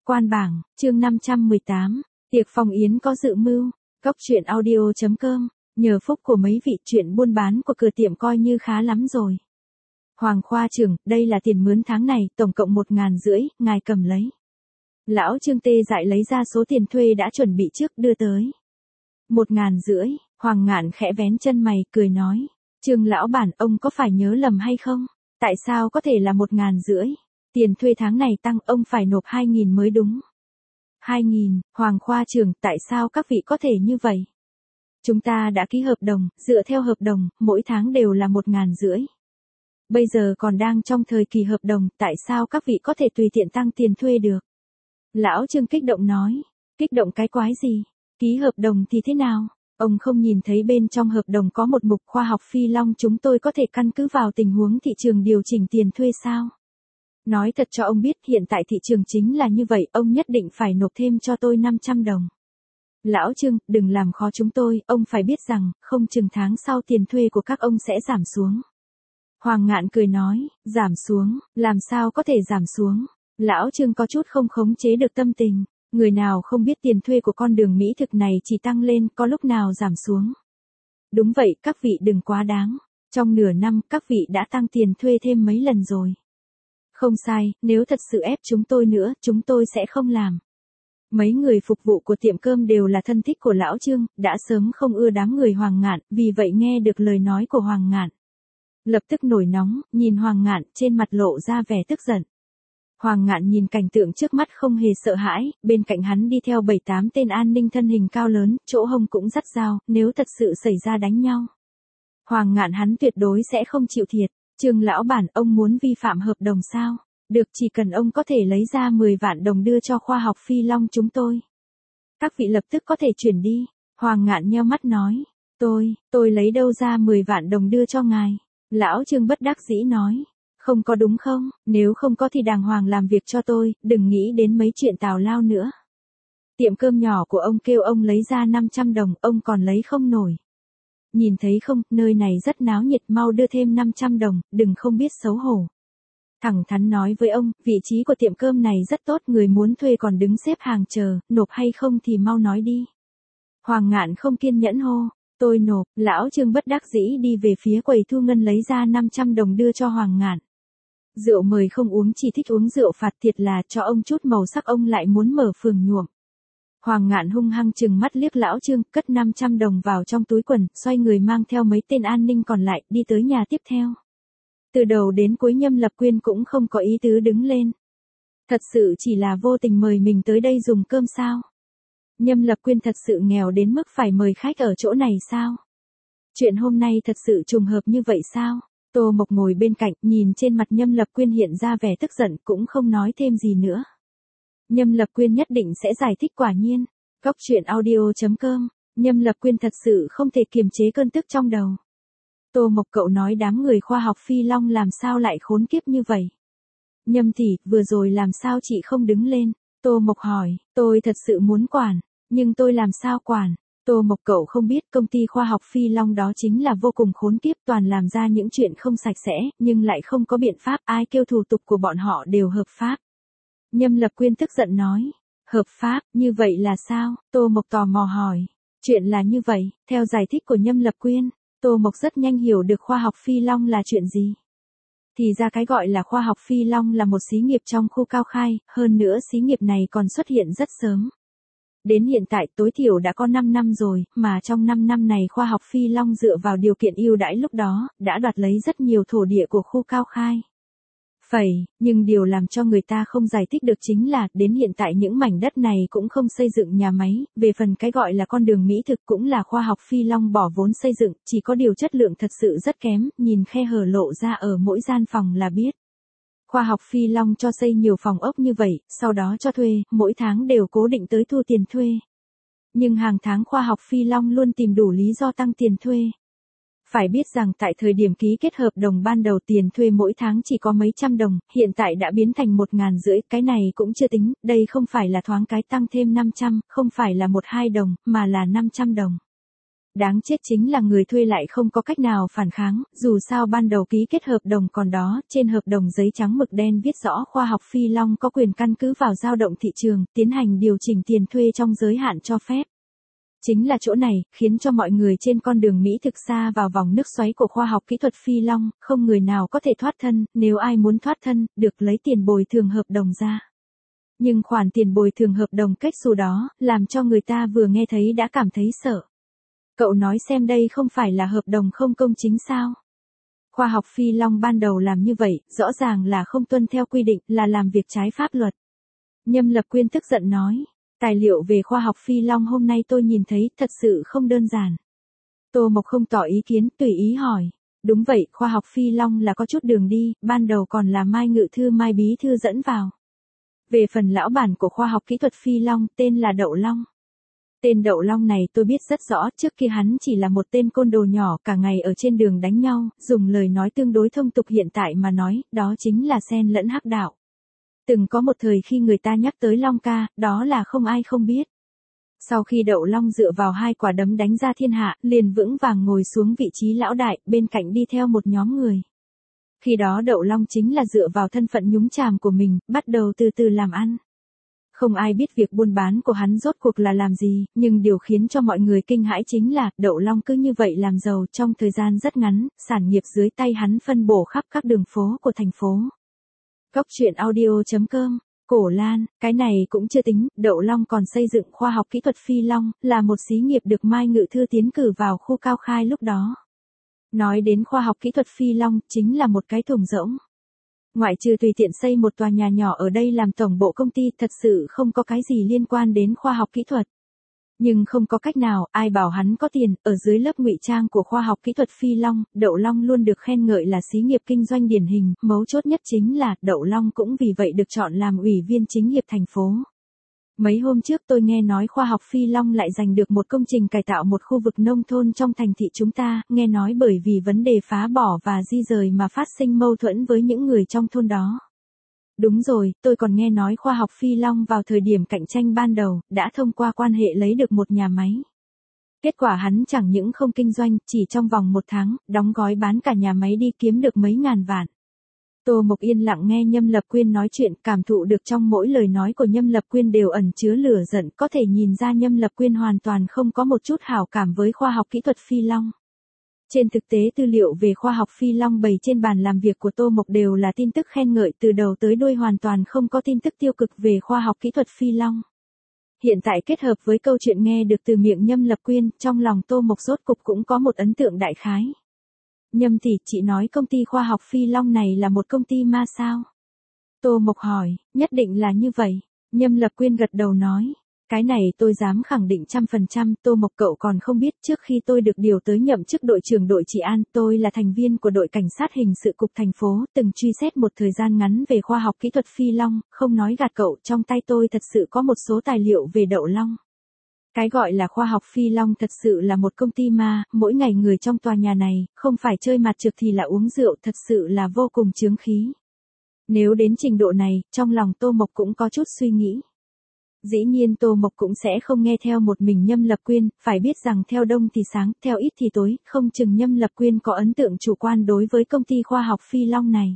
Quan bảng, chương 518, tiệc phong yến có dự mưu, Cóc truyện audio.com, nhờ phúc của mấy vị chuyện buôn bán của cửa tiệm coi như khá lắm rồi. Hoàng khoa trưởng, đây là tiền mướn tháng này, tổng cộng 1.500, ngài cầm lấy. Lão Trương tê dại lấy ra số tiền thuê đã chuẩn bị trước đưa tới. 1.500, Hoàng Ngạn khẽ vén chân mày, cười nói. Trương lão bản, ông có phải nhớ lầm hay không? Tại sao có thể là 1.500? Tiền thuê tháng này tăng, ông phải nộp 2.000 mới đúng. 2.000, Hoàng khoa trưởng, tại sao các vị có thể như vậy? Chúng ta đã ký hợp đồng, dựa theo hợp đồng, mỗi tháng đều là 1.500. Bây giờ còn đang trong thời kỳ hợp đồng, tại sao các vị có thể tùy tiện tăng tiền thuê được? Lão Trương kích động nói. Kích động cái quái gì? Ký hợp đồng thì thế nào? Ông không nhìn thấy bên trong hợp đồng có một mục khoa học Phi Long chúng tôi có thể căn cứ vào tình huống thị trường điều chỉnh tiền thuê sao? Nói thật cho ông biết hiện tại thị trường chính là như vậy, ông nhất định phải nộp thêm cho tôi 500 đồng. Lão Trương, đừng làm khó chúng tôi, ông phải biết rằng, không chừng tháng sau tiền thuê của các ông sẽ giảm xuống. Hoàng Ngạn cười nói, giảm xuống, làm sao có thể giảm xuống? Lão Trương có chút không khống chế được tâm tình, người nào không biết tiền thuê của con đường mỹ thực này chỉ tăng lên, có lúc nào giảm xuống. Đúng vậy, các vị đừng quá đáng, trong nửa năm các vị đã tăng tiền thuê thêm mấy lần rồi. Không sai, nếu thật sự ép chúng tôi nữa, chúng tôi sẽ không làm. Mấy người phục vụ của tiệm cơm đều là thân thích của Lão Trương, đã sớm không ưa đám người Hoàng Ngạn, vì vậy nghe được lời nói của Hoàng Ngạn. Lập tức nổi nóng, nhìn Hoàng Ngạn, trên mặt lộ ra vẻ tức giận. Hoàng Ngạn nhìn cảnh tượng trước mắt không hề sợ hãi, bên cạnh hắn đi theo 7-8 tên an ninh thân hình cao lớn, chỗ hông cũng dắt dao, nếu thật sự xảy ra đánh nhau. Hoàng Ngạn hắn tuyệt đối sẽ không chịu thiệt. Trương lão bản, ông muốn vi phạm hợp đồng sao? Được, chỉ cần ông có thể lấy ra 10 vạn đồng đưa cho khoa học Phi Long chúng tôi. Các vị lập tức có thể chuyển đi. Hoàng Ngạn nheo mắt nói. Tôi lấy đâu ra 10 vạn đồng đưa cho ngài? Lão Trương bất đắc dĩ nói. Không có đúng không? Nếu không có thì đàng hoàng làm việc cho tôi, đừng nghĩ đến mấy chuyện tào lao nữa. Tiệm cơm nhỏ của ông kêu ông lấy ra 500 đồng, ông còn lấy không nổi. Nhìn thấy không, nơi này rất náo nhiệt, mau đưa thêm 500 đồng, đừng không biết xấu hổ. Thẳng thắn nói với ông, vị trí của tiệm cơm này rất tốt, người muốn thuê còn đứng xếp hàng chờ, nộp hay không thì mau nói đi. Hoàng Ngạn không kiên nhẫn hô, tôi nộp. Lão Trương bất đắc dĩ đi về phía quầy thu ngân lấy ra 500 đồng đưa cho Hoàng Ngạn. Rượu mời không uống, chỉ thích uống rượu phạt, thiệt là cho ông chút màu sắc ông lại muốn mở phường nhuộm. Hoàng Ngạn hung hăng chừng mắt liếc Lão Trương, cất 500 đồng vào trong túi quần, xoay người mang theo mấy tên an ninh còn lại, đi tới nhà tiếp theo. Từ đầu đến cuối Nhâm Lập Quyên cũng không có ý tứ đứng lên. Thật sự chỉ là vô tình mời mình tới đây dùng cơm sao? Nhâm Lập Quyên thật sự nghèo đến mức phải mời khách ở chỗ này sao? Chuyện hôm nay thật sự trùng hợp như vậy sao? Tô Mộc ngồi bên cạnh, nhìn trên mặt Nhâm Lập Quyên hiện ra vẻ tức giận, cũng không nói thêm gì nữa. Nhâm Lập Quyên nhất định sẽ giải thích, quả nhiên. Cóc truyện audio.com, Nhâm Lập Quyên thật sự không thể kiềm chế cơn tức trong đầu. Tô Mộc cậu nói đám người khoa học Phi Long làm sao lại khốn kiếp như vậy? Nhâm tỷ, vừa rồi làm sao chị không đứng lên? Tô Mộc hỏi, tôi thật sự muốn quản, nhưng tôi làm sao quản? Tô Mộc cậu không biết công ty khoa học Phi Long đó chính là vô cùng khốn kiếp, toàn làm ra những chuyện không sạch sẽ, nhưng lại không có biện pháp, ai kêu thủ tục của bọn họ đều hợp pháp. Nhâm Lập Quyên tức giận nói, hợp pháp, như vậy là sao? Tô Mộc tò mò hỏi, chuyện là như vậy, theo giải thích của Nhâm Lập Quyên, Tô Mộc rất nhanh hiểu được khoa học Phi Long là chuyện gì. Thì ra cái gọi là khoa học Phi Long là một xí nghiệp trong khu Cao Khai, hơn nữa xí nghiệp này còn xuất hiện rất sớm. Đến hiện tại tối thiểu đã có 5 năm rồi, mà trong 5 năm này khoa học Phi Long dựa vào điều kiện ưu đãi lúc đó, đã đoạt lấy rất nhiều thổ địa của khu Cao Khai. Nhưng điều làm cho người ta không giải thích được chính là, đến hiện tại những mảnh đất này cũng không xây dựng nhà máy, về phần cái gọi là con đường mỹ thực cũng là khoa học Phi Long bỏ vốn xây dựng, chỉ có điều chất lượng thật sự rất kém, nhìn khe hở lộ ra ở mỗi gian phòng là biết. Khoa học Phi Long cho xây nhiều phòng ốc như vậy, sau đó cho thuê, mỗi tháng đều cố định tới thu tiền thuê. Nhưng hàng tháng khoa học Phi Long luôn tìm đủ lý do tăng tiền thuê. Phải biết rằng tại thời điểm ký kết hợp đồng ban đầu tiền thuê mỗi tháng chỉ có mấy trăm đồng, hiện tại đã biến thành 1.500, cái này cũng chưa tính, đây không phải là thoáng cái tăng thêm 500, không phải là 1-2 đồng, mà là 500 đồng. Đáng chết chính là người thuê lại không có cách nào phản kháng, dù sao ban đầu ký kết hợp đồng còn đó, trên hợp đồng giấy trắng mực đen viết rõ khoa học Phi Long có quyền căn cứ vào dao động thị trường, tiến hành điều chỉnh tiền thuê trong giới hạn cho phép. Chính là chỗ này, khiến cho mọi người trên con đường Mỹ thực xa vào vòng nước xoáy của khoa học kỹ thuật Phi Long, không người nào có thể thoát thân, nếu ai muốn thoát thân, được lấy tiền bồi thường hợp đồng ra. Nhưng khoản tiền bồi thường hợp đồng kết xù đó, làm cho người ta vừa nghe thấy đã cảm thấy sợ. Cậu nói xem đây không phải là hợp đồng không công chính sao? Khoa học Phi Long ban đầu làm như vậy, rõ ràng là không tuân theo quy định, là làm việc trái pháp luật. Nhâm Lập Quyên tức giận nói, tài liệu về khoa học Phi Long hôm nay tôi nhìn thấy, thật sự không đơn giản. Tô Mộc không tỏ ý kiến, tùy ý hỏi. Đúng vậy, khoa học Phi Long là có chút đường đi, ban đầu còn là Mai Ngự Thư Mai Bí Thư dẫn vào. Về phần lão bản của khoa học kỹ thuật Phi Long, tên là Đậu Long. Tên Đậu Long này tôi biết rất rõ, trước kia hắn chỉ là một tên côn đồ nhỏ cả ngày ở trên đường đánh nhau, dùng lời nói tương đối thông tục hiện tại mà nói, đó chính là xen lẫn hắc đạo. Từng có một thời khi người ta nhắc tới Long ca, đó là không ai không biết. Sau khi Đậu Long dựa vào 2 quả đấm đánh ra thiên hạ, liền vững vàng ngồi xuống vị trí lão đại, bên cạnh đi theo một nhóm người. Khi đó Đậu Long chính là dựa vào thân phận nhúng chàm của mình, bắt đầu từ từ làm ăn. Không ai biết việc buôn bán của hắn rốt cuộc là làm gì, nhưng điều khiến cho mọi người kinh hãi chính là, Đậu Long cứ như vậy làm giàu trong thời gian rất ngắn, sản nghiệp dưới tay hắn phân bổ khắp các đường phố của thành phố. Cóc truyện audio.com, Cổ Lan, cái này cũng chưa tính, Đậu Long còn xây dựng khoa học kỹ thuật Phi Long, là một xí nghiệp được Mai Ngự Thư tiến cử vào khu Cao Khai lúc đó. Nói đến khoa học kỹ thuật Phi Long, chính là một cái thùng rỗng. Ngoại trừ tùy tiện xây một tòa nhà nhỏ ở đây làm tổng bộ công ty, thật sự không có cái gì liên quan đến khoa học kỹ thuật. Nhưng không có cách nào, ai bảo hắn có tiền, ở dưới lớp ngụy trang của khoa học kỹ thuật Phi Long, Đậu Long luôn được khen ngợi là xí nghiệp kinh doanh điển hình, mấu chốt nhất chính là, Đậu Long cũng vì vậy được chọn làm ủy viên chính hiệp thành phố. Mấy hôm trước tôi nghe nói khoa học Phi Long lại giành được một công trình cải tạo một khu vực nông thôn trong thành thị chúng ta, nghe nói bởi vì vấn đề phá bỏ và di rời mà phát sinh mâu thuẫn với những người trong thôn đó. Đúng rồi, tôi còn nghe nói khoa học Phi Long vào thời điểm cạnh tranh ban đầu, đã thông qua quan hệ lấy được một nhà máy. Kết quả hắn chẳng những không kinh doanh, chỉ trong vòng 1 tháng, đóng gói bán cả nhà máy đi kiếm được mấy ngàn vạn. Tô Mộc yên lặng nghe Nhâm Lập Quyên nói chuyện, cảm thụ được trong mỗi lời nói của Nhâm Lập Quyên đều ẩn chứa lửa giận, có thể nhìn ra Nhâm Lập Quyên hoàn toàn không có một chút hảo cảm với khoa học kỹ thuật Phi Long. Trên thực tế tư liệu về khoa học Phi Long bày trên bàn làm việc của Tô Mộc đều là tin tức khen ngợi từ đầu tới đuôi, hoàn toàn không có tin tức tiêu cực về khoa học kỹ thuật Phi Long. Hiện tại kết hợp với câu chuyện nghe được từ miệng Nhâm Lập Quyên, trong lòng Tô Mộc rốt cục cũng có một ấn tượng đại khái. Nhâm tỷ, chị nói công ty khoa học Phi Long này là một công ty ma sao? Tô Mộc hỏi, nhất định là như vậy. Nhâm Lập Quyên gật đầu nói, cái này tôi dám khẳng định 100%, Tô Mộc cậu còn không biết, trước khi tôi được điều tới nhậm chức đội trưởng đội trị an, tôi là thành viên của đội cảnh sát hình sự cục thành phố, từng truy xét một thời gian ngắn về khoa học kỹ thuật Phi Long, không nói gạt cậu, trong tay tôi thật sự có một số tài liệu về Đậu Long. Cái gọi là khoa học Phi Long thật sự là một công ty ma, mỗi ngày người trong tòa nhà này, không phải chơi mặt trược thì là uống rượu, thật sự là vô cùng chướng khí. Nếu đến trình độ này, trong lòng Tô Mộc cũng có chút suy nghĩ. Dĩ nhiên Tô Mộc cũng sẽ không nghe theo một mình Nhâm Lập Quyên, phải biết rằng theo đông thì sáng, theo ít thì tối, không chừng Nhâm Lập Quyên có ấn tượng chủ quan đối với công ty khoa học Phi Long này.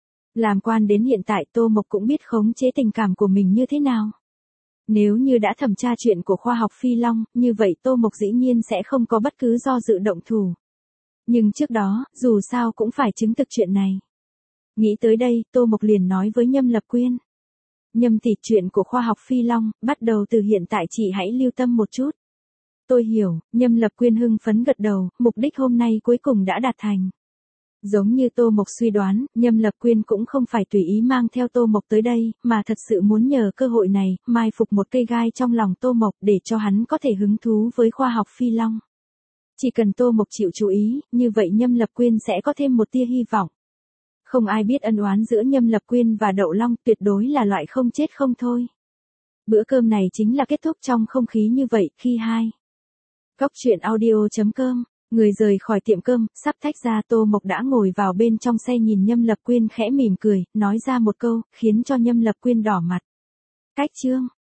Làm quan đến hiện tại Tô Mộc cũng biết khống chế tình cảm của mình như thế nào. Nếu như đã thẩm tra chuyện của khoa học Phi Long, như vậy Tô Mộc dĩ nhiên sẽ không có bất cứ do dự động thủ. Nhưng trước đó, dù sao cũng phải chứng thực chuyện này. Nghĩ tới đây, Tô Mộc liền nói với Nhâm Lập Quyên. Nhâm tỷ, chuyện của khoa học Phi Long, bắt đầu từ hiện tại chị hãy lưu tâm một chút. Tôi hiểu, Nhâm Lập Quyên hưng phấn gật đầu, mục đích hôm nay cuối cùng đã đạt thành. Giống như Tô Mộc suy đoán, Nhâm Lập Quyên cũng không phải tùy ý mang theo Tô Mộc tới đây, mà thật sự muốn nhờ cơ hội này, mai phục một cây gai trong lòng Tô Mộc để cho hắn có thể hứng thú với khoa học Phi Long. Chỉ cần Tô Mộc chịu chú ý, như vậy Nhâm Lập Quyên sẽ có thêm một tia hy vọng. Không ai biết ân oán giữa Nhâm Lập Quyên và Đậu Long, tuyệt đối là loại không chết không thôi. Bữa cơm này chính là kết thúc trong không khí như vậy, khi Cóc truyện audio.com, người rời khỏi tiệm cơm, sắp tách ra Tô Mộc đã ngồi vào bên trong xe nhìn Nhâm Lập Quyên khẽ mỉm cười, nói ra một câu, khiến cho Nhâm Lập Quyên đỏ mặt. Cách chương.